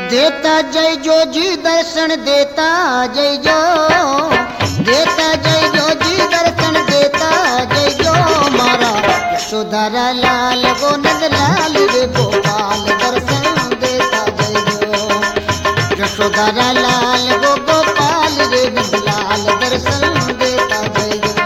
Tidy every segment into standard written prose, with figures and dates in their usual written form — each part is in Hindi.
देता जय जो जी दर्शन देता जय जो, देता जय जो जी दर्शन देता जय जो मारा यशोधरा लाल गो नंद लाल रे गोपाल दर्शन देता जय जो, यशोधरा लाल गो गोपाल रे नंद लाल दर्शन देता जय जो।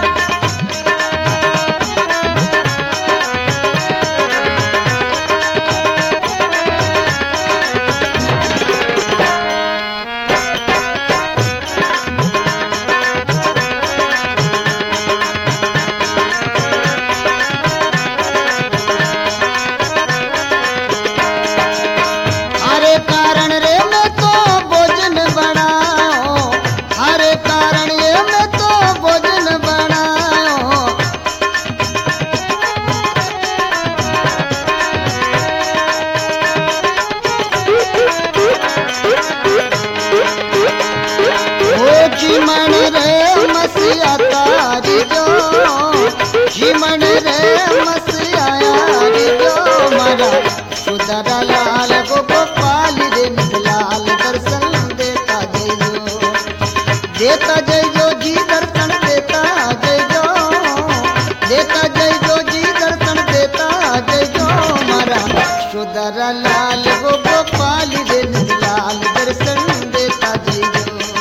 जीवन रे मसिया तारी जो, जीवन रे मसिया रे जो मारा यशोधरा लाल गो गोपाल रे लाल दर्शन देता जय जो, देता जय जो जी दर्शन देता जय जो, देता जय जो जी दर्शन देता जय जो मारा यशोधरा लाल गो गोपाल रे लाल दर्शन देता जय जो।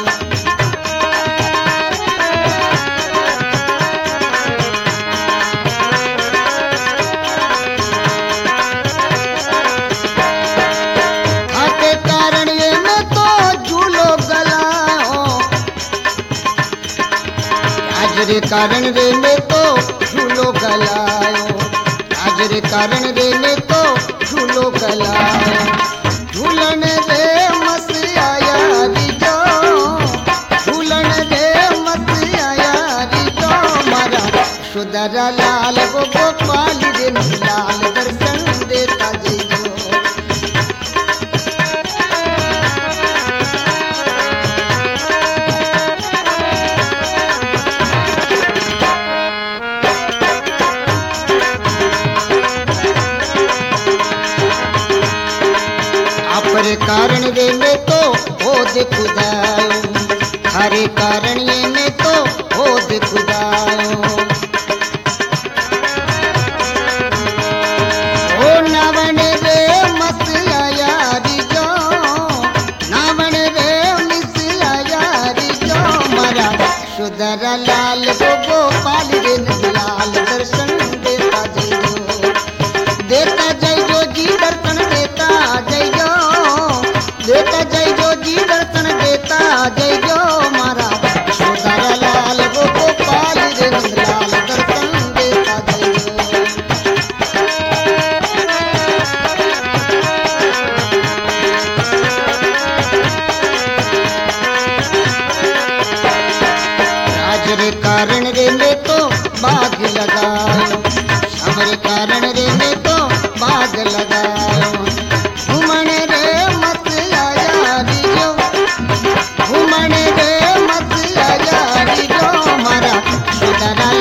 रे कारण रे में तो झूलो गलायो, आज रे कारण रे में तो झूलो गलायो, झूलन रे मसिया यारी जो, झूलन रे मसिया यारी जो मारा यशोधरा लाल गो गोपाल रे लाल दर्शन देता जय जो। हरे कारण रे में तो हो दे खुदायो, हरे कारण ये में तो हो दे खुदायो, ओ नावन रे मसिया यारी जो, नावन रे मसिया यारी जो मारा यशोधरा लाल गो गोपाल रे लाल दर्शन देता जय जो, देता जय जो जी दर्शन देता जय जो, देता जय जो जी दर्शन देता जय जो मारा यशोधरा लाल गो गोपाल रे लाल दर्शन देता जय जो। राज रे कारण रे में तो बाग लगायो, हमरे कारण रे में तो बाग लगायो, घूमन रे मसिया यारी जो, घूमन रे मसिया यारी जो मारा यशोधरा